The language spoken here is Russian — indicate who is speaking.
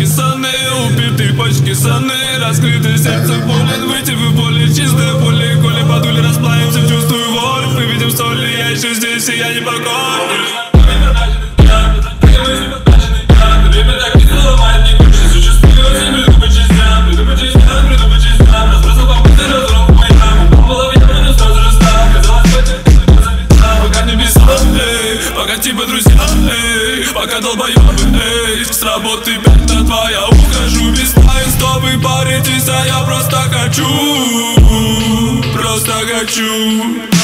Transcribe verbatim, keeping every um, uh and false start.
Speaker 1: расписанные, убитые почки саны, раскрытое сердце болен, выйти в поле, чистое поле, коли подули, расплавимся, чувствую волю, мы видим соли, я еще здесь, и я не покорный. Пока типа друзья, эй, пока долбоёбы, эй, с работы пятна твоя, ухожу без тайн, стопы паритесь, а я просто хочу, просто хочу.